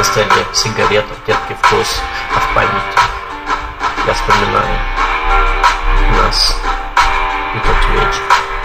столе сигарета, терпкий вкус, а в памяти я вспоминаю нас и тот вечер.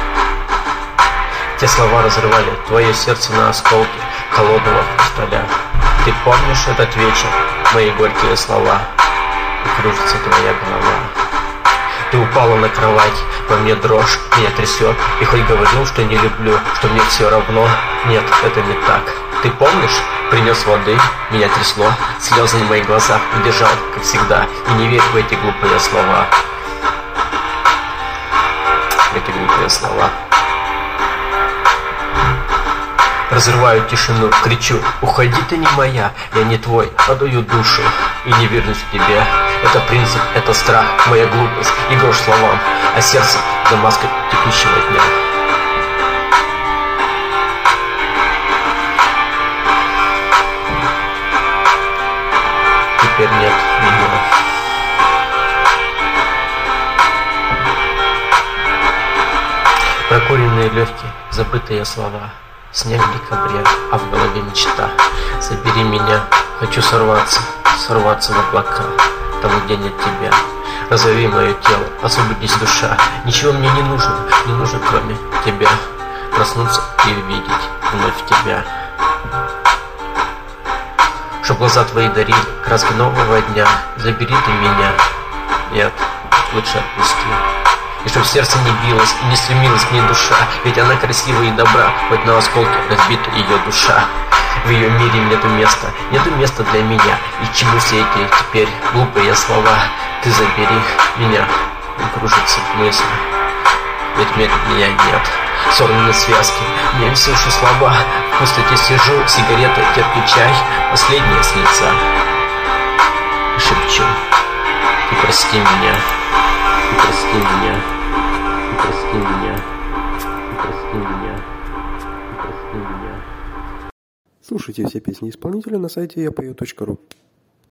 Те слова разрывали твое сердце на осколки холодного хрусталя. Ты помнишь этот вечер, мои горькие слова, и кружится твоя голова. Ты упала на кровать, во мне дрожь, меня трясет. И хоть говорил, что не люблю, что мне все равно, нет, это не так. Ты помнишь, принес воды, меня трясло, слезы на моих глазах удержал, как всегда. И не верь в эти глупые слова. Эти глупые слова. Разрываю тишину, кричу: уходи, ты не моя, я не твой, отдаю душу и не вернусь к тебе. Это принцип, это страх, моя глупость и грош словам, а сердце за маской текущего дня. Теперь нет меня. Прокуренные легкие, забытые слова. Снег в декабре, а в голове мечта. Забери меня, хочу сорваться в облака, там, где нет тебя. Разови мое тело, освободись, душа. Ничего мне не нужно, кроме тебя. Проснуться и увидеть вновь тебя. Чтоб глаза твои дарили краски нового дня. Забери ты меня, нет, лучше отпусти. И чтоб сердце не билось и не стремилась к ней душа. Ведь она красива и добра, хоть на осколке разбита ее душа. В ее мире нету места для меня. И чему все эти теперь глупые слова? Ты забери меня, и кружится мысль, ведь меня нет. Сорваны связки, не слышу слова. В пустоте сижу, сигарета, терпкий чай, последние с лица. И шепчу: ты прости меня. Ты прости меня, ты прости меня, ты прости меня, ты прости меня. Слушайте все песни исполнителя на сайте yapою.ru.